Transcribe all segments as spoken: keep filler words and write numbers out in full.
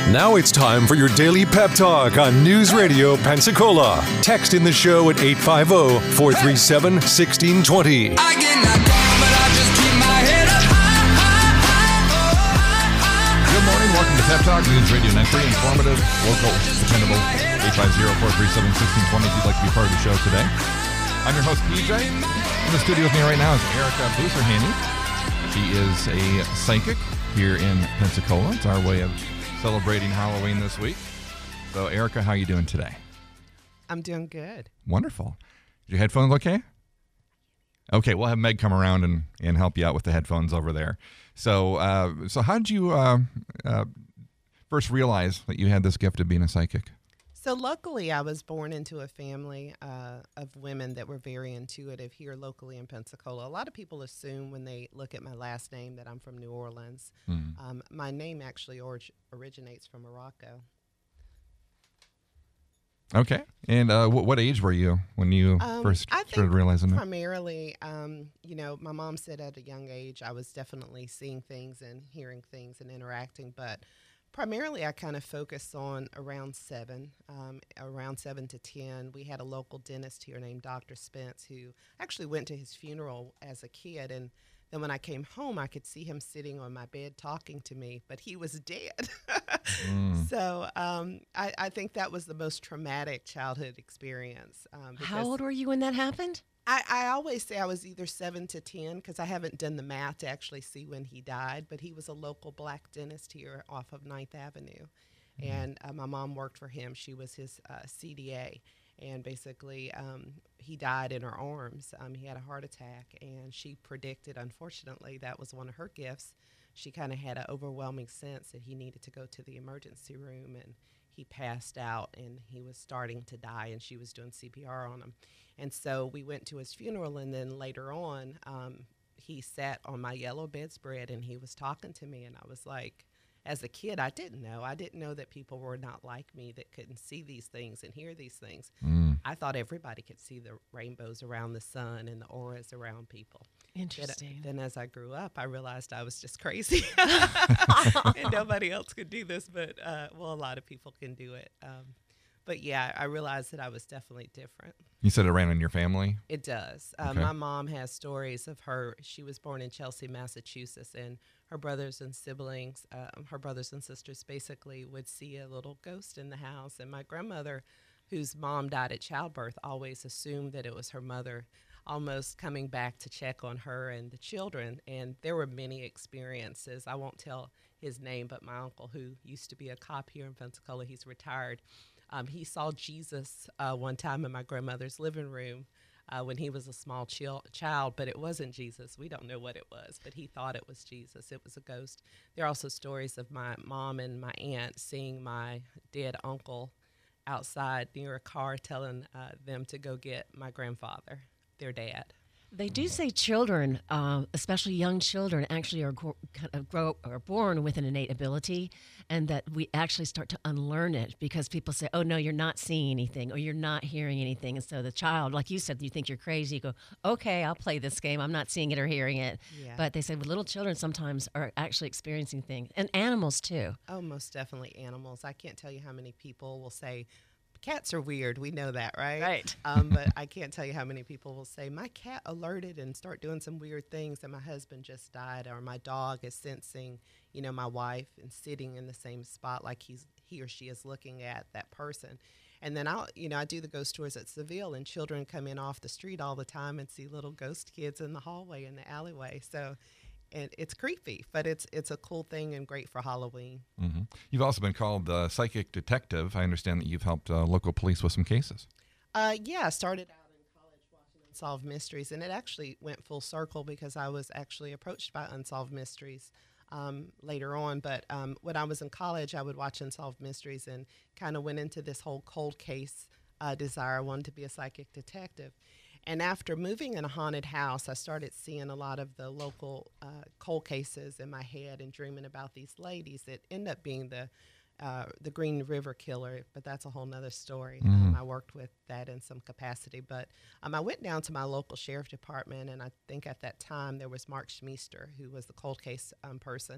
Now it's time for your daily pep talk on News Radio Pensacola. Text in the show at eight five zero, four three seven, one six two zero. I get knocked down, but I just keep my head up high, high, high. Good morning. Welcome to Pep Talk, News Radio nine three, informative, local, dependable. eight five zero, four three seven, one six two zero if you'd like to be part of the show today. I'm your host, P J. In the studio with me right now is Erica Buserhaney. She is a psychic here in Pensacola. It's our way of celebrating Halloween this week. So, Erica, how are you doing today? I'm doing good. Wonderful. Is your headphones okay? Okay, we'll have Meg come around and, and help you out with the headphones over there. So, uh, so how did you uh, uh, first realize that you had this gift of being a psychic? So luckily, I was born into a family uh, of women that were very intuitive here locally in Pensacola. A lot of people assume when they look at my last name that I'm from New Orleans. Mm-hmm. Um, my name actually orig- originates from Morocco. Okay. And uh, w- what age were you when you um, first I think started realizing that? Primarily, um, you know, my mom said at a young age I was definitely seeing things and hearing things and interacting, but primarily, I kind of focus on around seven, um, around seven to ten. We had a local dentist here named Doctor Spence who actually went to his funeral as a kid. And then when I came home, I could see him sitting on my bed talking to me, but he was dead. mm. So um, I, I think that was the most traumatic childhood experience. Um, How old were you when that happened? I, I always say I was either seven to ten because I haven't done the math to actually see when he died, but he was a local black dentist here off of Ninth Avenue. Mm-hmm. And uh, my mom worked for him. She was his uh, C D A. And basically, um, he died in her arms. Um, he had a heart attack, and she predicted, unfortunately, that was one of her gifts. She kind of had an overwhelming sense that he needed to go to the emergency room, and he passed out, and he was starting to die, and she was doing C P R on him. And so we went to his funeral, and then later on, um, he sat on my yellow bedspread, and he was talking to me, and I was like, as a kid, I didn't know. I didn't know that people were not like me that couldn't see these things and hear these things. Mm. I thought everybody could see the rainbows around the sun and the auras around people. Interesting. Then, then as I grew up, I realized I was just crazy. And nobody else could do this, but, uh, well, a lot of people can do it. Um, But, yeah, I realized that I was definitely different. You said it ran in your family? It does. Uh, okay. My mom has stories of her. She was born in Chelsea, Massachusetts, and her brothers and siblings, uh, her brothers and sisters basically would see a little ghost in the house. And my grandmother, whose mom died at childbirth, always assumed that it was her mother almost coming back to check on her and the children. And there were many experiences. I won't tell his name, but my uncle, who used to be a cop here in Pensacola, he's retired. Um, he saw Jesus uh, one time in my grandmother's living room uh, when he was a small chil- child, but it wasn't Jesus. We don't know what it was, but he thought it was Jesus. It was a ghost. There are also stories of my mom and my aunt seeing my dead uncle outside near a car telling uh, them to go get my grandfather, their dad. They do say children, uh, especially young children, actually are, gro- kind of grow, are born with an innate ability, and that we actually start to unlearn it because people say, oh, no, you're not seeing anything or you're not hearing anything. And so the child, like you said, you think you're crazy. You go, okay, I'll play this game. I'm not seeing it or hearing it. Yeah. But they say well, little children sometimes are actually experiencing things, and animals too. Oh, most definitely animals. I can't tell you how many people will say, cats are weird. We know that, right? Right. Um, but I can't tell you how many people will say, my cat alerted and start doing some weird things, and my husband just died, or my dog is sensing, you know, my wife and sitting in the same spot like he's he or she is looking at that person. And then I'll, you know, I do the ghost tours at Seville, and children come in off the street all the time and see little ghost kids in the hallway, in the alleyway. So and it's creepy, but it's it's a cool thing and great for Halloween. Mm-hmm. You've also been called uh, psychic detective. I understand that you've helped uh, local police with some cases. Uh, yeah, I started out in college watching Unsolved Mysteries, and it actually went full circle because I was actually approached by Unsolved Mysteries um, later on. But um, when I was in college, I would watch Unsolved Mysteries and kind of went into this whole cold case uh, desire. I wanted to be a psychic detective. And after moving in a haunted house, I started seeing a lot of the local uh, cold cases in my head and dreaming about these ladies that end up being the uh, the Green River Killer, but that's a whole nother story. Mm-hmm. Um, I worked with that in some capacity. But um, I went down to my local sheriff department, and I think at that time there was Mark Schmeester, who was the cold case um, person.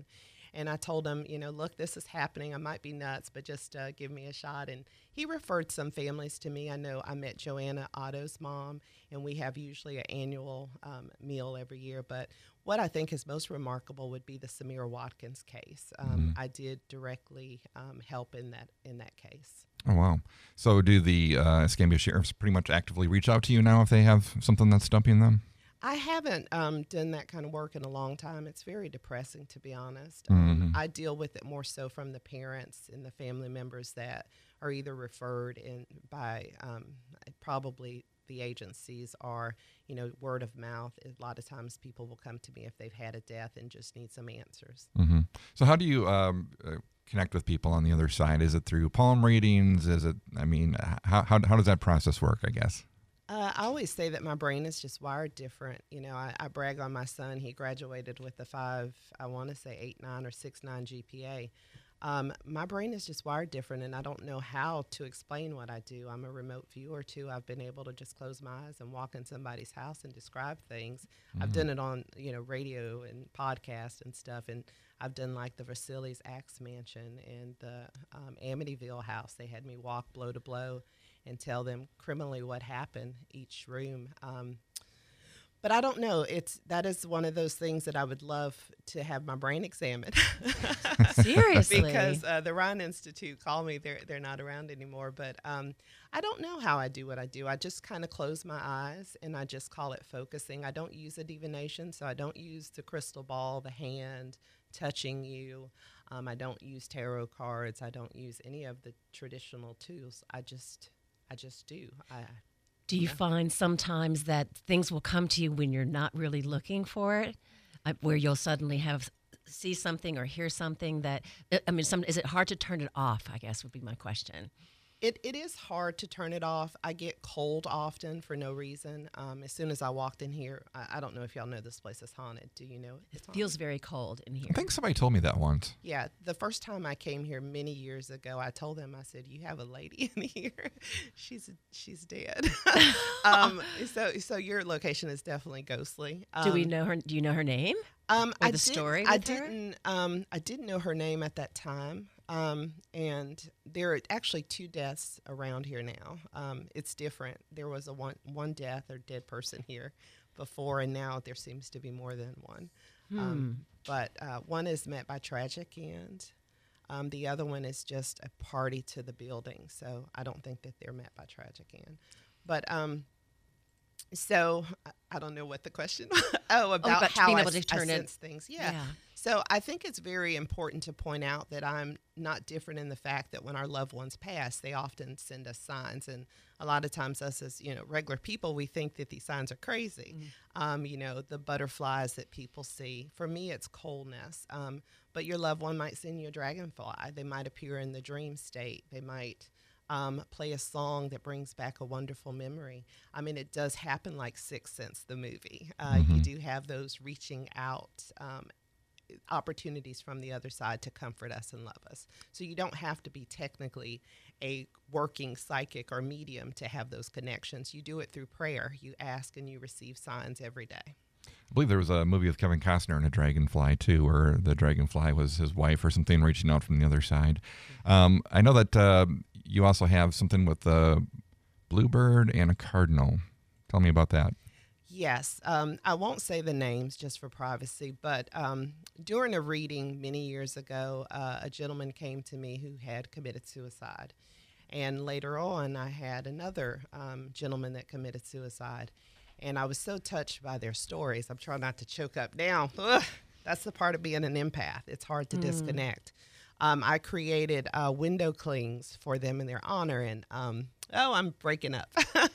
And I told him, you know, look, this is happening. I might be nuts, but just uh, give me a shot. And he referred some families to me. I know I met Joanna Otto's mom, and we have usually an annual um, meal every year. But what I think is most remarkable would be the Samira Watkins case. Um, Mm-hmm. I did directly um, help in that in that case. Oh, wow. So do the uh, Escambia sheriffs pretty much actively reach out to you now if they have something that's stumping them? I haven't um, done that kind of work in a long time. It's very depressing, to be honest. Mm-hmm. Um, I deal with it more so from the parents and the family members that are either referred in by um, probably the agencies or, you know, word of mouth. A lot of times people will come to me if they've had a death and just need some answers. Mm-hmm. So how do you um, uh, connect with people on the other side? Is it through palm readings? Is it, I mean, how, how, how does that process work, I guess? Uh, I always say that my brain is just wired different. You know, I, I brag on my son. He graduated with a five, I want to say eight nine or six nine G P A. Um, my brain is just wired different, and I don't know how to explain what I do. I'm a remote viewer, too. I've been able to just close my eyes and walk in somebody's house and describe things. Mm-hmm. I've done it on, you know, radio and podcast and stuff, and I've done, like, the Versailles Axe Mansion and the um, Amityville house. They had me walk blow to blow and tell them criminally what happened each room. Um, but I don't know. It's that is one of those things that I would love to have my brain examined. Seriously, because uh, the Ryan Institute called me. They're they're not around anymore. But um, I don't know how I do what I do. I just kind of close my eyes and I just call it focusing. I don't use a divination, so I don't use the crystal ball, the hand touching you. Um, I don't use tarot cards. I don't use any of the traditional tools. I just I just do. I, do you yeah. find sometimes that things will come to you when you're not really looking for it, uh, where you'll suddenly have see something or hear something that, I mean, some, is it hard to turn it off, I guess would be my question. It It is hard to turn it off. I get cold often for no reason. Um, as soon as I walked in here, I, I don't know if y'all know this place is haunted. Do you know it? It feels very cold in here. I think somebody told me that once. Yeah, the first time I came here many years ago, I told them, I said, "You have a lady in here. she's she's dead." um, so so your location is definitely ghostly. Um, do we know her? Do you know her name? Um, or I the did, story I with her? didn't. Um, I didn't know her name at that time. Um, and there are actually two deaths around here now. Um, it's different. There was a one one death or dead person here before, and now there seems to be more than one. Hmm. Um, but uh, one is met by tragic end. Um, the other one is just a party to the building. So I don't think that they're met by tragic end. But um, so I, I don't know what the question. oh, about, about how being I, able to s- turn I it- sense things. Yeah. Yeah. So I think it's very important to point out that I'm not different in the fact that when our loved ones pass, they often send us signs. And a lot of times us as, you know, regular people, we think that these signs are crazy. Mm. Um, you know, the butterflies that people see. For me, it's coldness. Um, but your loved one might send you a dragonfly. They might appear in the dream state. They might um, play a song that brings back a wonderful memory. I mean, it does happen like Sixth Sense, the movie. Uh, Mm-hmm. You do have those reaching out um, opportunities from the other side to comfort us and love us. So you don't have to be technically a working psychic or medium to have those connections. You do it through prayer. You ask and you receive signs every day. I believe there was a movie with Kevin Costner and a dragonfly, too, where the dragonfly was his wife or something reaching out from the other side. Um, I know that uh, you also have something with a bluebird and a cardinal. Tell me about that. Yes. Um, I won't say the names just for privacy, but um, during a reading many years ago, uh, a gentleman came to me who had committed suicide. And later on, I had another um, gentleman that committed suicide. And I was so touched by their stories. I'm trying not to choke up now. Ugh, that's the part of being an empath. It's hard to mm. disconnect. Um, I created uh, window clings for them in their honor. And, um, oh, I'm breaking up.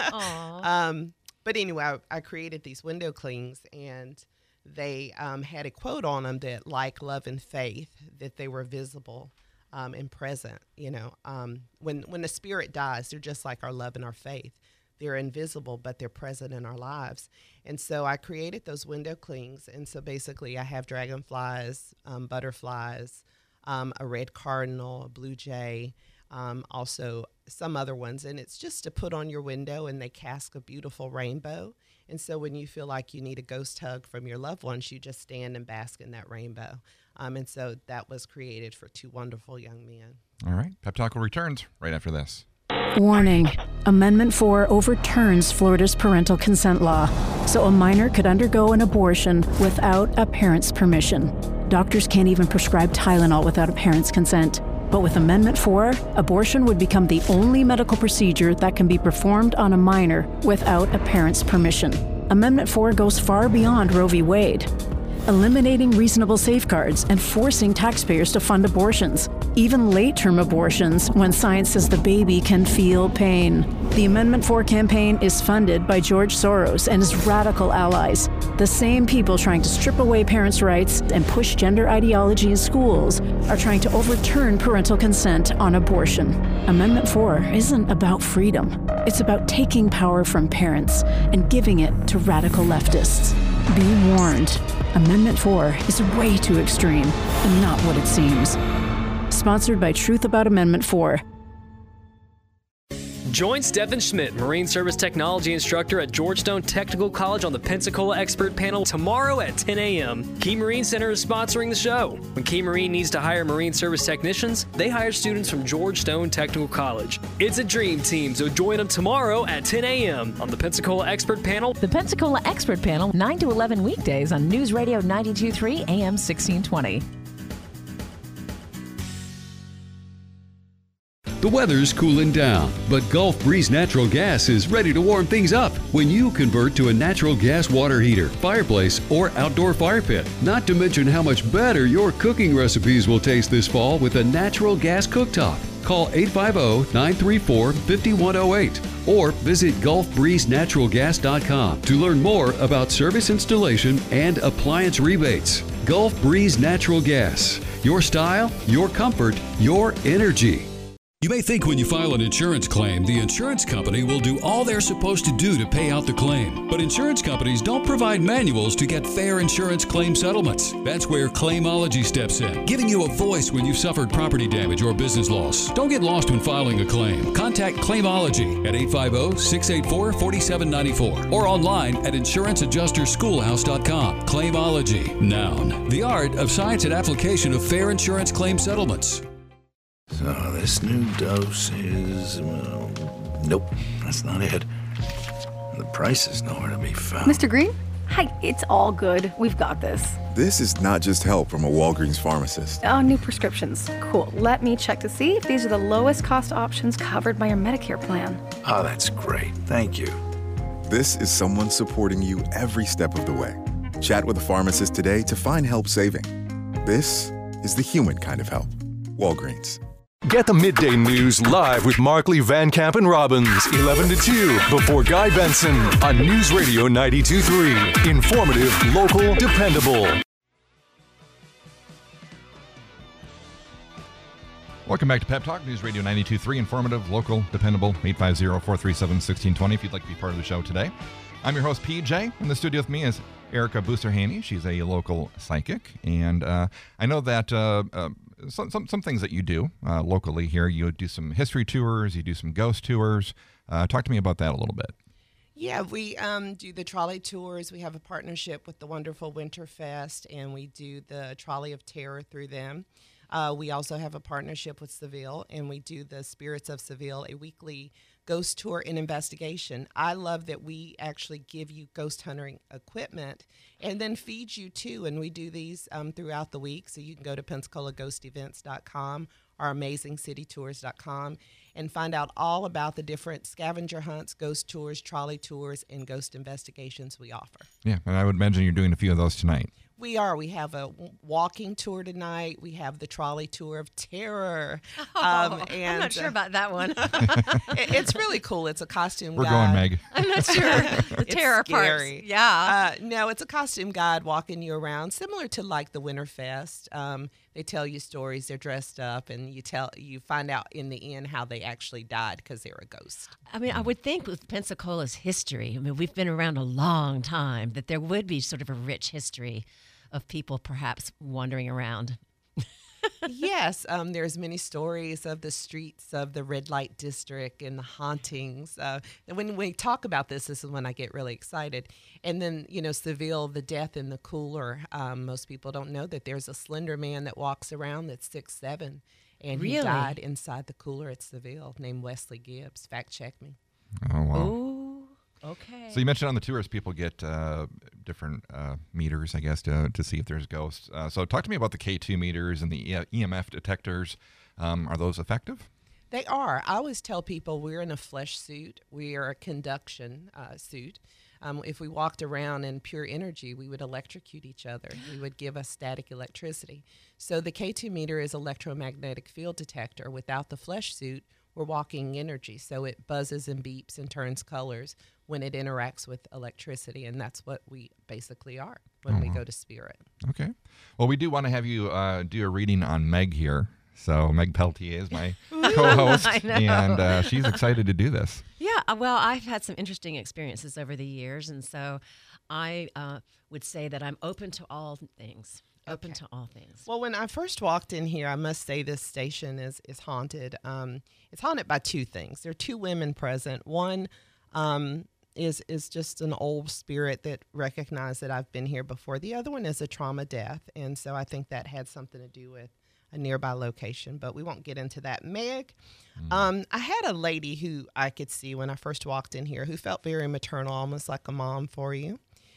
um, but anyway, I, I created these window clings, and they um, had a quote on them that, like love and faith, that they were visible um, and present. You know, um, when, when the spirit dies, they're just like our love and our faith. They're invisible, but they're present in our lives. And so I created those window clings. And so basically I have dragonflies, um, butterflies, um, a red cardinal, a blue jay, um, also some other ones. And it's just to put on your window, and they cast a beautiful rainbow. And so when you feel like you need a ghost hug from your loved ones, you just stand and bask in that rainbow. Um, and so that was created for two wonderful young men. All right. Pep Talk will returns right after this. Warning. Amendment four overturns Florida's parental consent law, so a minor could undergo an abortion without a parent's permission. Doctors can't even prescribe Tylenol without a parent's consent. But with Amendment four, abortion would become the only medical procedure that can be performed on a minor without a parent's permission. Amendment four goes far beyond Roe v. Wade, eliminating reasonable safeguards and forcing taxpayers to fund abortions, even late-term abortions when science says the baby can feel pain. The Amendment four campaign is funded by George Soros and his radical allies, the same people trying to strip away parents' rights and push gender ideology in schools are trying to overturn parental consent on abortion. Amendment four isn't about freedom. It's about taking power from parents and giving it to radical leftists. Be warned. Amendment four is way too extreme and not what it seems. Sponsored by Truth About Amendment four. Join Stephen Schmidt, Marine Service Technology Instructor at Georgetown Technical College on the Pensacola Expert Panel tomorrow at ten a.m. Key Marine Center is sponsoring the show. When Key Marine needs to hire Marine Service technicians, they hire students from Georgetown Technical College. It's a dream team, so join them tomorrow at ten a.m. on the Pensacola Expert Panel. The Pensacola Expert Panel, nine to eleven weekdays on News Radio ninety-two point three A M sixteen twenty. The weather's cooling down, but Gulf Breeze Natural Gas is ready to warm things up when you convert to a natural gas water heater, fireplace, or outdoor fire pit. Not to mention how much better your cooking recipes will taste this fall with a natural gas cooktop. Call eight five zero, nine three four, five one zero eight or visit gulf breeze natural gas dot com to learn more about service installation and appliance rebates. Gulf Breeze Natural Gas. Your style, your comfort, your energy. You may think when you file an insurance claim, the insurance company will do all they're supposed to do to pay out the claim. But insurance companies don't provide manuals to get fair insurance claim settlements. That's where Claimology steps in, giving you a voice when you've suffered property damage or business loss. Don't get lost when filing a claim. Contact Claimology at eight five zero, six eight four, four seven nine four or online at insurance adjuster schoolhouse dot com. Claimology. Noun. The art of science and application of fair insurance claim settlements. So this new dose is, well, nope, that's not it. The price is nowhere to be found. Mister Green? Hi, it's all good. We've got this. This is not just help from a Walgreens pharmacist. Oh, new prescriptions. Cool. Let me check to see if these are the lowest cost options covered by your Medicare plan. Oh, that's great. Thank you. This is someone supporting you every step of the way. Chat with a pharmacist today to find help saving. This is the human kind of help. Walgreens. Get the midday news live with Markley, Van Camp, and Robbins, eleven to two, before Guy Benson on News Radio ninety-two point three. Informative, local, dependable. Welcome back to Pep Talk, News Radio ninety-two point three. Informative, local, dependable. eight five zero, four three seven, one six two zero if you'd like to be part of the show today. I'm your host, P J. In the studio with me is Erica Booster-Haney. She's a local psychic. And uh, I know that uh, uh, some, some some things that you do uh, locally here, you do some history tours, you do some ghost tours. Uh, talk to me about that a little bit. Yeah, we um, do the trolley tours. We have a partnership with the wonderful Winterfest, and we do the Trolley of Terror through them. Uh, we also have a partnership with Seville, and we do the Spirits of Seville, a weekly ghost tour and investigation. I love that we actually give you ghost hunting equipment and then feed you too. And we do these um, throughout the week. So you can go to pensacola ghost events dot com or amazing city tours dot com and find out all about the different scavenger hunts, ghost tours, trolley tours, and ghost investigations we offer. Yeah, and I would imagine you're doing a few of those tonight. We are. We have a walking tour tonight. We have the trolley tour of terror. Oh, um, and, I'm not sure about that one. it, it's really cool. It's a costume We're guide. going, Meg. I'm not sure. The terror part. Yeah. Uh, no, it's a costume guide walking you around, similar to like the Winterfest. Um, they tell you stories. They're dressed up, and you tell you find out in the end how they actually died because they're a ghost. I mean, I would think with Pensacola's history, I mean, we've been around a long time, that there would be sort of a rich history of people perhaps wandering around. Yes, um, there's many stories of the streets of the red light district and the hauntings. Uh, and when we talk about this, this is when I get really excited. And then, you know, Seville, the death in the cooler. Um, most people don't know that there's a slender man that walks around that's six seven, and Really? he died inside the cooler at Seville, named Wesley Gibbs. Fact check me. Oh, wow. Ooh, okay. So you mentioned on the tours, people get uh, different uh, meters, I guess, to, to see if there's ghosts. Uh, so talk to me about the K two meters and the E M F detectors. Um, are those effective? They are. I always tell people we're in a flesh suit. We are a conduction uh, suit. Um, if we walked around in pure energy, we would electrocute each other. We would give us static electricity. So the K two meter is electromagnetic field detector. Without the flesh suit, we're walking energy. So it buzzes and beeps and turns colors when it interacts with electricity. And that's what we basically are when Oh, we wow. go to spirit. Okay. Well, we do want to have you uh, do a reading on Meg here. So Meg Peltier is my co-host, I know. and uh, she's excited to do this. Yeah, uh, well, I've had some interesting experiences over the years, and so I uh, would say that I'm open to all things. Open Okay. to all things. Well, when I first walked in here, I must say this station is is haunted. Um, it's haunted by two things. There are two women present. One um, is is just an old spirit that recognized that I've been here before. The other one is a trauma death, and so I think that had something to do with a nearby location, but we won't get into that. Meg, um, I had a lady who I could see when I first walked in here who felt very maternal, almost like a mom for you.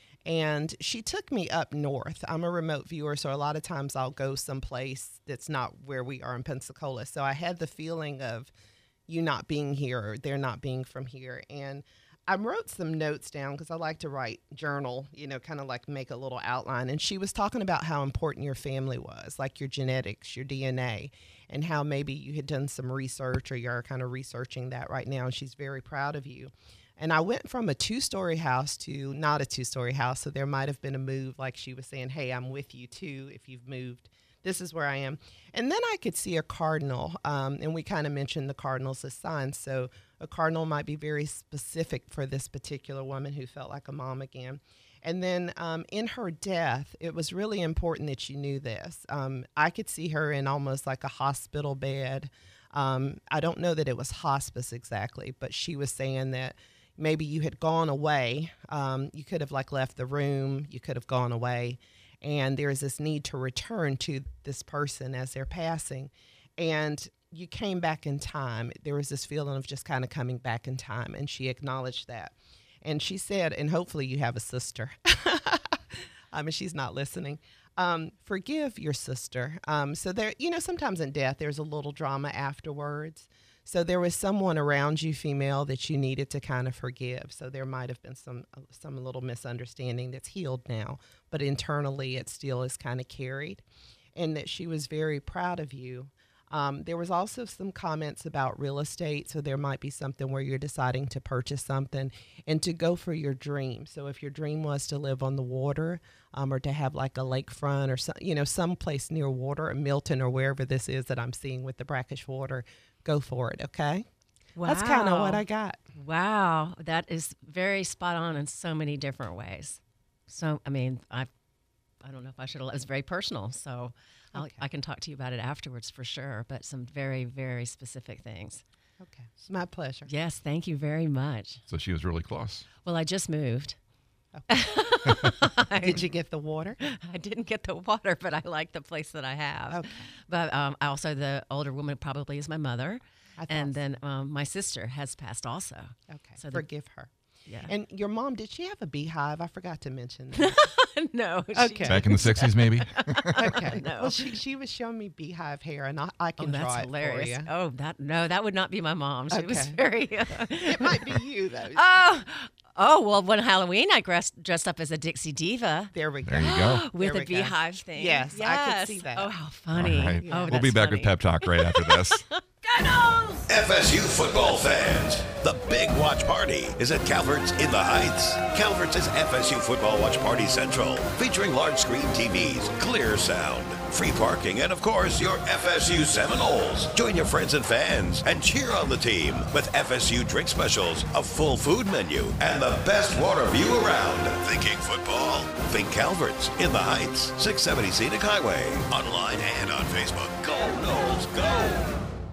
And she took me up north. I'm a remote viewer, so a lot of times I'll go someplace that's not where we are in Pensacola. So I had the feeling of you not being here or there not being from here. And I wrote some notes down because I like to write journal, you know, kind of like make a little outline. And she was talking about how important your family was, like your genetics, your D N A, and how maybe you had done some research or you're kind of researching that right now. And she's very proud of you. And I went from a two-story house to not a two-story house, so there might have been a move, like she was saying, hey, I'm with you too if you've moved. This is where I am. And then I could see a cardinal, um, and we kind of mentioned the cardinals as signs, so a cardinal might be very specific for this particular woman who felt like a mom again. And then um, in her death, it was really important that you knew this. Um, I could see her in almost like a hospital bed. Um, I don't know that it was hospice exactly, but she was saying that maybe you had gone away. Um, you could have like left the room. You could have gone away. And there's this need to return to this person as they're passing. And you came back in time. There was this feeling of just kind of coming back in time. And she acknowledged that. And she said, and hopefully you have a sister. I mean, she's not listening. Um, forgive your sister. Um, so there, you know, sometimes in death, there's a little drama afterwards. So there was someone around you, female, that you needed to kind of forgive. So there might have been some some little misunderstanding that's healed now, but internally it still is kind of carried, and that she was very proud of you. Um, there was also some comments about real estate, so there might be something where you're deciding to purchase something and to go for your dream. So if your dream was to live on the water um, or to have like a lakefront or some, you know, someplace near water, Milton or wherever this is that I'm seeing with the brackish water, go for it, okay? Wow. That's kind of what I got. Wow, that is very spot on in so many different ways. So, I mean, I, I don't know if I should. It's very personal, so I'll, Okay. I can talk to you about it afterwards for sure. But some very, very specific things. Okay, it's my pleasure. Yes, thank you very much. So she was really close. Well, I just moved. Did you get the water? I didn't get the water, but I like the place that I have. Okay. But um, also, the older woman probably is my mother, I thought and so. then um, my sister has passed also. Okay, So the- forgive her. Yeah. And your mom, did she have a beehive? I forgot to mention that. No. she- Okay. Back in the sixties, maybe? Okay. No. Well, she, she was showing me beehive hair, and I, I Oh, can that's draw hilarious. it for you. Oh, that no, that would not be my mom. She was Okay. very. Uh, It might be you, though. oh, oh well, one Halloween I dressed dressed up as a Dixie Diva There we go. There you go. with There a we go. beehive thing. Yes, I could Yes. see that. Oh, how funny! All right. Oh, We'll that's be back funny. with Pep Talk right after this. F S U football fans, the big watch party is at Calvert's in the Heights. Calvert's is F S U football watch party central, featuring large screen T Vs, clear sound, free parking, and of course, your F S U Seminoles. Join your friends and fans and cheer on the team with F S U drink specials, a full food menu, and the best water view around. Thinking football? Think Calvert's in the Heights, six seventy Scenic Highway. Online and on Facebook. Go Noles, go!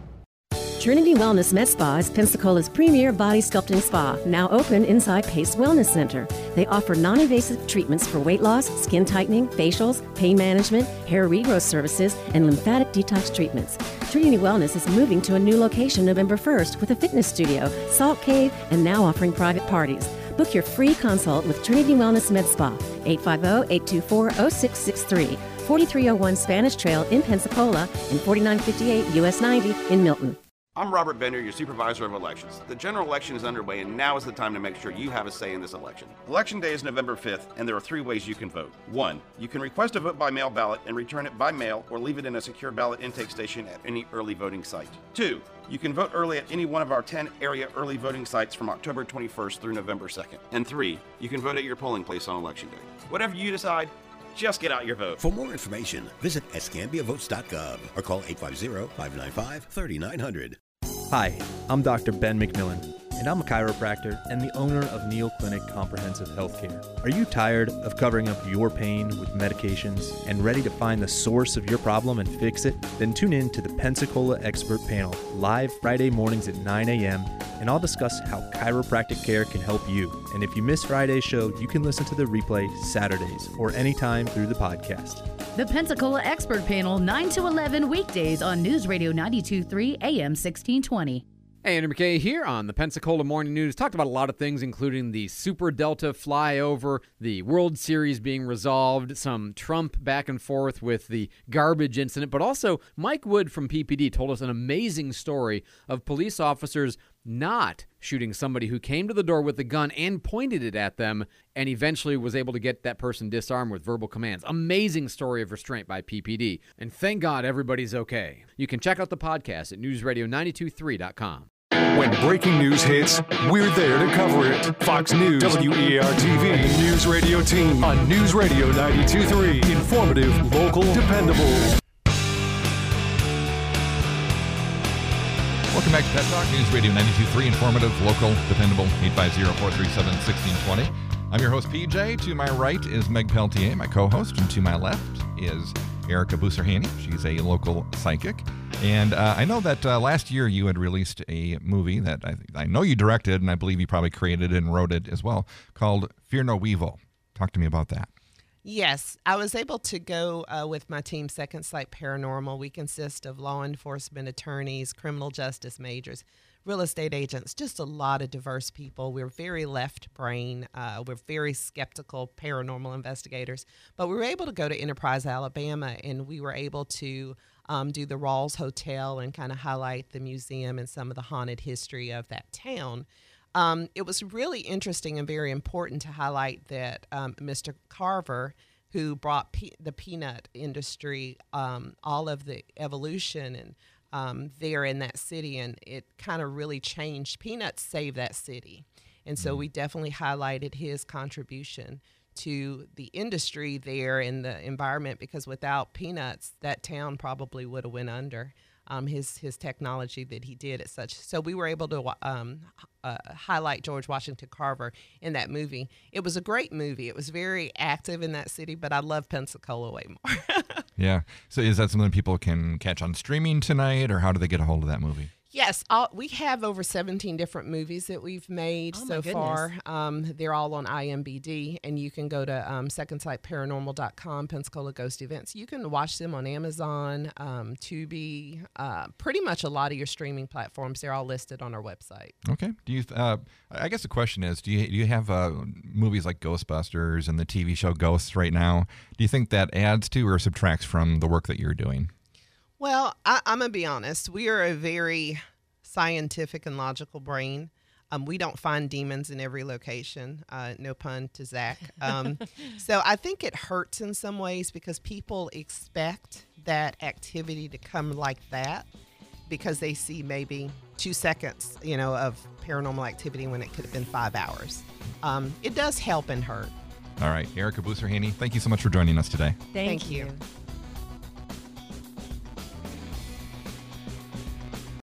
Trinity Wellness Med Spa is Pensacola's premier body sculpting spa, now open inside Pace Wellness Center. They offer non-invasive treatments for weight loss, skin tightening, facials, pain management, hair regrowth services, and lymphatic detox treatments. Trinity Wellness is moving to a new location November first with a fitness studio, salt cave, and now offering private parties. Book your free consult with Trinity Wellness Med Spa, eight five zero, eight two four, zero six six three, forty-three oh one Spanish Trail in Pensacola, and forty-nine fifty-eight U S ninety in Milton. I'm Robert Bender, your supervisor of elections. The general election is underway, and now is the time to make sure you have a say in this election. Election day is November fifth, and there are three ways you can vote. One, you can request a vote by mail ballot and return it by mail or leave it in a secure ballot intake station at any early voting site. Two, you can vote early at any one of our ten area early voting sites from October twenty-first through November second. And three, you can vote at your polling place on election day. Whatever you decide, just get out your vote. For more information, visit escambia votes dot gov or call eight five zero, five nine five, three nine zero zero. Hi, I'm Doctor Ben McMillan, and I'm a chiropractor and the owner of Neal Clinic Comprehensive Healthcare. Are you tired of covering up your pain with medications and ready to find the source of your problem and fix it? Then tune in to the Pensacola Expert Panel, live Friday mornings at nine a.m., and I'll discuss how chiropractic care can help you. And if you miss Friday's show, you can listen to the replay Saturdays or anytime through the podcast. The Pensacola Expert Panel, nine to eleven weekdays on News Radio ninety-two point three A M sixteen twenty. Hey, Andrew McKay here on the Pensacola Morning News. Talked about a lot of things, including the Super Delta flyover, the World Series being resolved, some Trump back and forth with the garbage incident, but also Mike Wood from P P D told us an amazing story of police officers not shooting somebody who came to the door with a gun and pointed it at them and eventually was able to get that person disarmed with verbal commands. Amazing story of restraint by P P D. And thank God everybody's okay. You can check out the podcast at news radio nine two three dot com. When breaking news hits, we're there to cover it. Fox News, W E A R T V, News Radio Team on News Radio ninety-two point three. Informative, local, dependable. Welcome back to Pet Talk, News Radio ninety-two point three, informative, local, dependable, eight five zero, four three seven, one six two zero. I'm your host, P J. To my right is Meg Peltier, my co-host, and to my left is Erica Busserhaney. She's a local psychic. And uh, I know that uh, last year you had released a movie that I, I know you directed, and I believe you probably created and wrote it as well, called Fear No Weevil. Talk to me about that. Yes, I was able to go uh, with my team, Second Sight Paranormal. We consist of law enforcement attorneys, criminal justice majors, real estate agents, just a lot of diverse people. We're very left brain. Uh, we're very skeptical paranormal investigators. But we were able to go to Enterprise, Alabama, and we were able to um, do the Rawls Hotel and kind of highlight the museum and some of the haunted history of that town. Um, it was really interesting and very important to highlight that um, Mister Carver, who brought pe- the peanut industry, um, all of the evolution and um, there in that city, and it kind of really changed. Peanuts saved that city. And so we definitely highlighted his contribution to the industry there in the environment, because without peanuts, that town probably would have went under. Um, his his technology that he did at such. So we were able to um, uh, highlight George Washington Carver in that movie. It was a great movie. It was very active in that city, but I love Pensacola way more. Yeah. So is that something people can catch on streaming tonight, or how do they get a hold of that movie? Yes, all, we have over seventeen different movies that we've made Oh, so my goodness. far. Um, they're all on I M B D, and you can go to um, second sight paranormal dot com, Pensacola Ghost Events. You can watch them on Amazon, um, Tubi, uh, pretty much a lot of your streaming platforms. They're all listed on our website. Okay. Do you? Uh, I guess the question is, do you do you have uh, movies like Ghostbusters and the T V show Ghosts right now? Do you think that adds to or subtracts from the work that you're doing? Well, I, I'm going to be honest. We are a very scientific and logical brain. Um, we don't find demons in every location. Uh, no pun to Zach. Um, so I think it hurts in some ways because people expect that activity to come like that because they see maybe two seconds, you know, of paranormal activity when it could have been five hours. Um, it does help and hurt. All right. Erica Busserhaney, thank you so much for joining us today. Thank, Thank you. you.